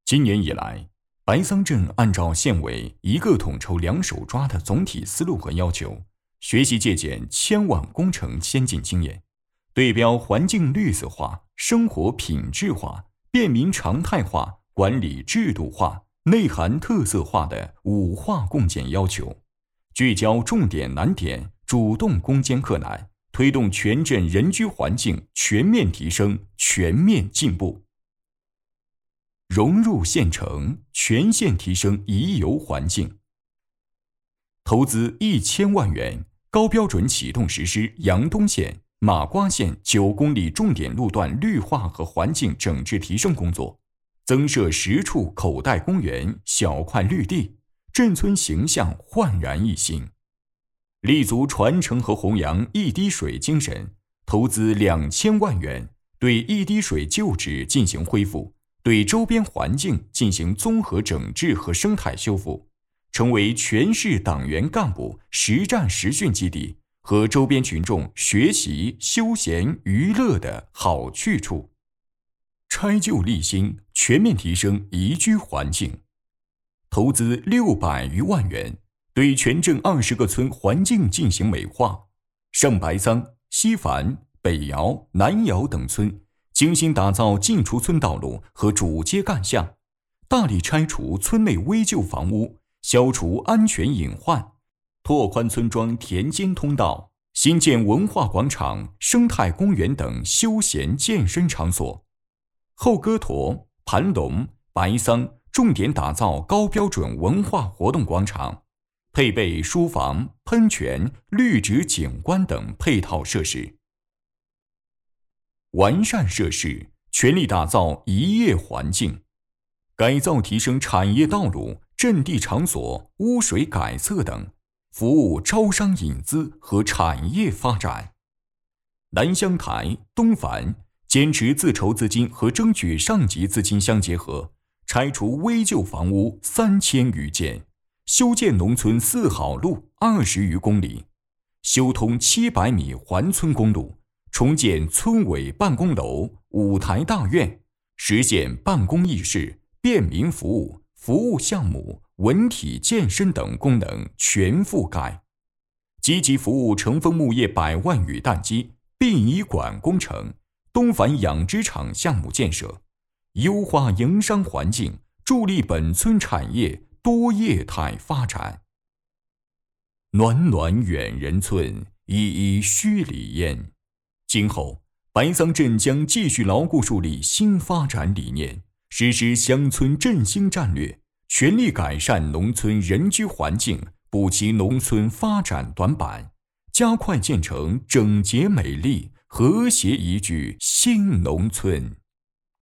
今年以来，白桑镇按照县委一个统筹两手抓的总体思路和要求，学习借鉴千万工程先进经验，对标环境绿色化、生活品质化、便民常态化、管理制度化、内涵特色化的5化共建要求，聚焦重点难点，主动攻坚克难，推动全镇人居环境全面提升、全面进步。融入县城，全县提升宜游环境。投资1000万元，高标准启动实施阳东县、马瓜县9公里重点路段绿化和环境整治提升工作，增设10处口袋公园、小块绿地，镇村形象焕然一新。立足传承和弘扬一滴水精神，投资2000万元，对一滴水旧址进行恢复，对周边环境进行综合整治和生态修复，成为全市党员干部实战实训基地和周边群众学习、休闲、娱乐的好去处。拆旧立新，全面提升宜居环境，投资600余万元，对全镇20个村环境进行美化。上白桑、西樊、北窑、南窑等村精心打造进出村道路和主街干巷，大力拆除村内危旧房屋，消除安全隐患，拓宽村庄田间通道，新建文化广场、生态公园等休闲健身场所。后戈坨、盘龙、白桑重点打造高标准文化活动广场，配备书房、喷泉、绿植景观等配套设施。完善设施，全力打造宜业环境，改造提升产业道路、阵地场所、污水改色等，服务招商引资和产业发展。南湘台、东樊坚持自筹资金和争取上级资金相结合，拆除危旧房屋3000余间，修建农村4好路20余公里，修通700米环村公路，重建村委办公楼、舞台大院，实现办公议事、便民服务、服务项目、文体健身等功能全覆盖，积极服务成丰牧业100万余担基、殡仪馆工程、东樊养殖场项目建设，优化营商环境，助力本村产业多业态发展。暖暖远人村，一一墟里烟。今后，白桑镇将继续牢固树立新发展理念，实施乡村振兴战略，全力改善农村人居环境，补齐农村发展短板，加快建成整洁美丽、和谐宜居新农村。